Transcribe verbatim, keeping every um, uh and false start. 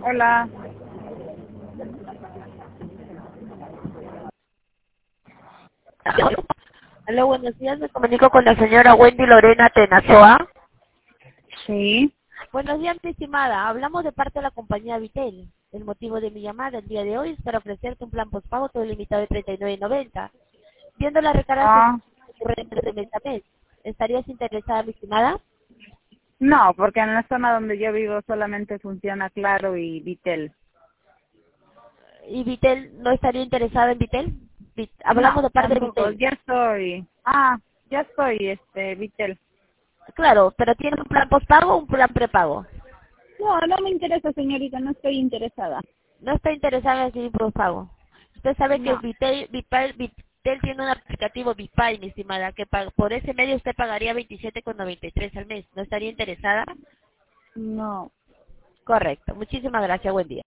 Hola. Hola, buenos días. Me comunico con la señora Wendy Lorena Tenazoa. Sí. Buenos días, mi estimada. Hablamos de parte de la compañía Vitel. El motivo de mi llamada el día de hoy es para ofrecerte un plan postpago todo limitado de treinta y nueve noventa. Viendo la recarga Ah, recurrente de mes a mes, ¿estarías interesada, mi estimada? no, porque en la zona donde yo vivo solamente funciona Claro y Vitel. ¿Y Vitel no estaría interesada en Vitel? Vit- Hablamos No, de parte de tampoco. Vitel. Ya estoy. Ah, ya estoy, este, Vitel. Claro, pero ¿tiene un plan postpago o un plan prepago? No, no me interesa, señorita, no estoy interesada. No está interesada en el postpago. Usted sabe que No, Vitel, Vitel, Vitel tiene un aplicativo Vipay, mi estimada, que pa- por ese medio usted pagaría veintisiete con noventa y tres al mes. ¿No estaría interesada? no. Correcto. Muchísimas gracias. Buen día.